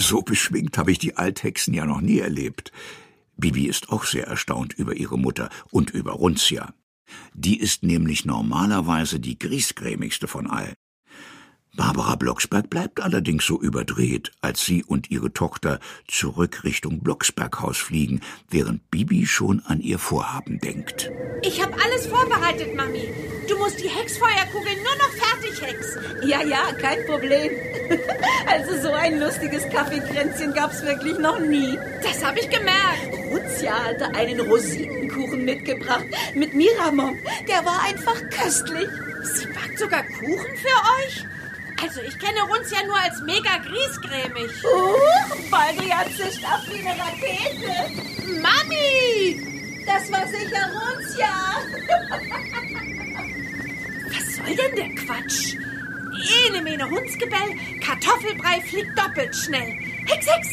So beschwingt habe ich die Althexen ja noch nie erlebt. Bibi ist auch sehr erstaunt über ihre Mutter und über Runzia. Die ist nämlich normalerweise die griesgrämigste von allen. Barbara Blocksberg bleibt allerdings so überdreht, als sie und ihre Tochter zurück Richtung Blocksberghaus fliegen, während Bibi schon an ihr Vorhaben denkt. Ich habe alles vorbereitet, Mami. Du musst die Hexfeuerkugeln nur noch fertig hexen. Ja, kein Problem. Also so ein lustiges Kaffeekränzchen gab's wirklich noch nie. Das habe ich gemerkt. Runzia hatte einen Rosinenkuchen mitgebracht mit Miramon. Der war einfach köstlich. Sie backt sogar Kuchen für euch? Also ich kenne Runzia nur als mega griesgrämig. Baldrian zischt ab wie eine Rakete. Mami! Das war sicher Runzia. Was soll denn der Quatsch? Ene mene Hundsgebell, Kartoffelbrei fliegt doppelt schnell. Hex, Hex!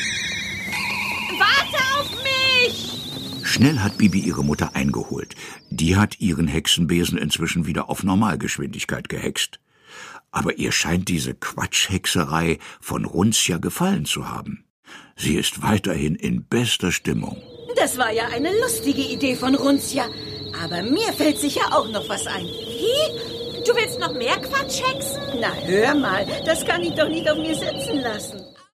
Warte auf mich! Schnell hat Bibi ihre Mutter eingeholt. Die hat ihren Hexenbesen inzwischen wieder auf Normalgeschwindigkeit gehext. Aber ihr scheint diese Quatschhexerei von Runzia gefallen zu haben. Sie ist weiterhin in bester Stimmung. Das war ja eine lustige Idee von Runzia. Aber mir fällt sicher auch noch was ein. Wie? Du willst noch mehr Quatsch hexen? Na, hör mal, das kann ich doch nicht auf mir sitzen lassen.